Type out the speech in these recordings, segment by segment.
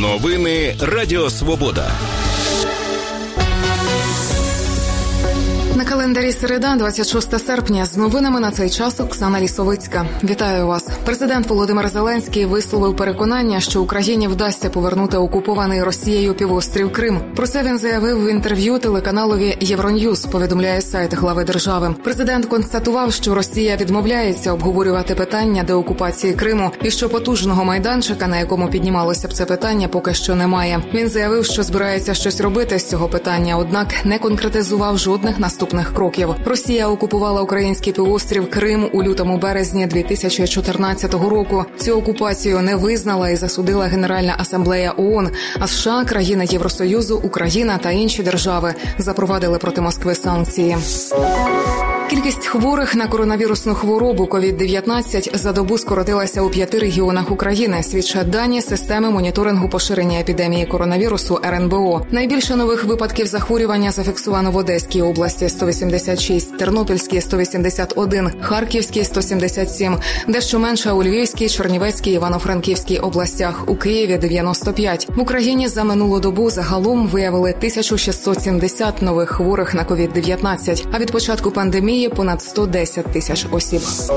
Новини Радіо Свобода. На календарі середа, 26 серпня. З новинами на цей час Оксана Лісовицька. Вітаю вас. Президент Володимир Зеленський висловив переконання, що Україні вдасться повернути окупований Росією півострів Крим. Про це він заявив в інтерв'ю телеканалові Євроньюз, повідомляє сайт глави держави. Президент констатував, що Росія відмовляється обговорювати питання деокупації Криму і що потужного майданчика, на якому піднімалося б це питання, поки що немає. Він заявив, що збирається щось робити з цього питання, однак не конкретизував жодних наступних кроків. Росія окупувала український півострів Крим у лютому-березні 2014 року. Цю окупацію не визнала і засудила Генеральна асамблея ООН, а США, країни Євросоюзу, Україна та інші держави запровадили проти Москви санкції. Кількість хворих на коронавірусну хворобу COVID-19 за добу скоротилася у 5 регіонах України, свідчать дані системи моніторингу поширення епідемії коронавірусу РНБО. Найбільше нових випадків захворювання зафіксовано в Одеській області – 186, Тернопільській – 181, Харківській – 177, дещо менше у Львівській, Чернівецькій, Івано-Франківській областях, у Києві – 95. В Україні за минулу добу загалом виявили 1670 нових хворих на COVID-19, а від початку пандемії понад 110 тисяч осіб.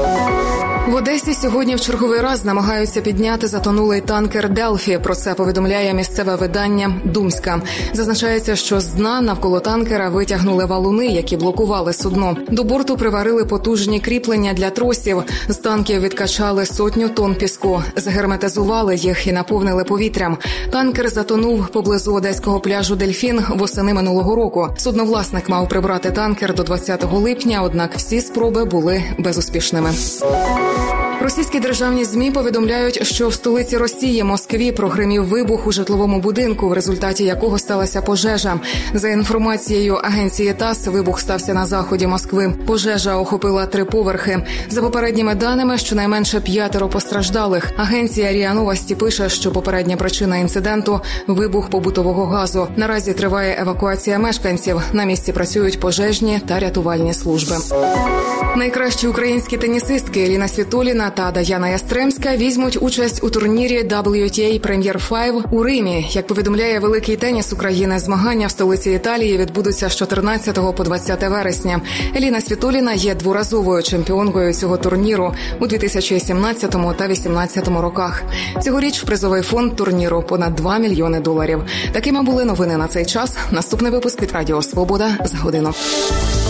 В Одесі сьогодні в черговий раз намагаються підняти затонулий танкер «Делфі». Про це повідомляє місцеве видання «Думська». Зазначається, що з дна навколо танкера витягнули валуни, які блокували судно. До борту приварили потужні кріплення для тросів. З танків відкачали 100 тонн піску, загерметизували їх і наповнили повітрям. Танкер затонув поблизу одеського пляжу «Дельфін» восени минулого року. Судновласник мав прибрати танкер до 20 липня, однак всі спроби були безуспішними. Російські державні ЗМІ повідомляють, що в столиці Росії, Москві, прогримів вибух у житловому будинку, в результаті якого сталася пожежа. За інформацією агенції ТАСС, вибух стався на заході Москви. Пожежа охопила 3 поверхи. За попередніми даними, щонайменше 5 постраждалих. Агенція РІА Новості пише, що попередня причина інциденту – вибух побутового газу. Наразі триває евакуація мешканців. На місці працюють пожежні та рятувальні служби. Найкращі українські тенісистки Еліна Світоліна та Даяна Ястремська візьмуть участь у турнірі WTA Premier 5 у Римі. Як повідомляє Великий теніс України, змагання в столиці Італії відбудуться з 14 по 20 вересня. Еліна Світоліна є дворазовою чемпіонкою цього турніру у 2017 та 2018 роках. Цьогоріч призовий фонд турніру – понад $2 мільйони. Такими були новини на цей час. Наступний випуск від Радіо Свобода за годину.